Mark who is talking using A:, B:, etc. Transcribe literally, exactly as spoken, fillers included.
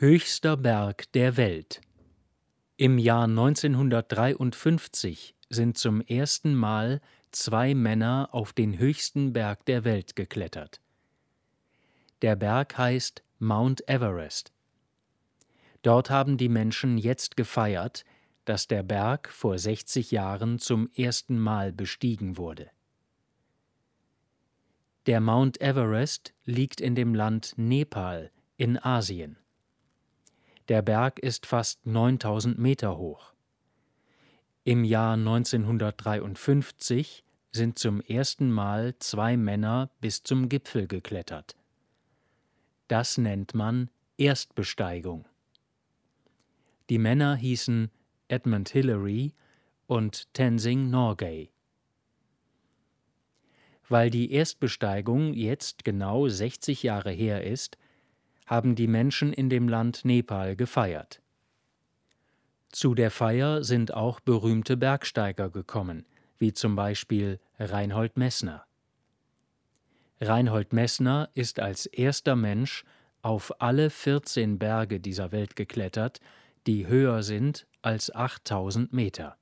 A: Höchster Berg der Welt. Im Jahr neunzehnhundertdreiundfünfzig sind zum ersten Mal zwei Männer auf den höchsten Berg der Welt geklettert. Der Berg heißt Mount Everest. Dort haben die Menschen jetzt gefeiert, dass der Berg vor sechzig Jahren zum ersten Mal bestiegen wurde. Der Mount Everest liegt in dem Land Nepal in Asien. Der Berg ist fast neuntausend Meter hoch. Im Jahr neunzehnhundertdreiundfünfzig sind zum ersten Mal zwei Männer bis zum Gipfel geklettert. Das nennt man Erstbesteigung. Die Männer hießen Edmund Hillary und Tenzing Norgay. Weil die Erstbesteigung jetzt genau sechzig Jahre her ist, haben die Menschen in dem Land Nepal gefeiert. Zu der Feier sind auch berühmte Bergsteiger gekommen, wie zum Beispiel Reinhold Messner. Reinhold Messner ist als erster Mensch auf alle vierzehn Berge dieser Welt geklettert, die höher sind als achttausend Meter.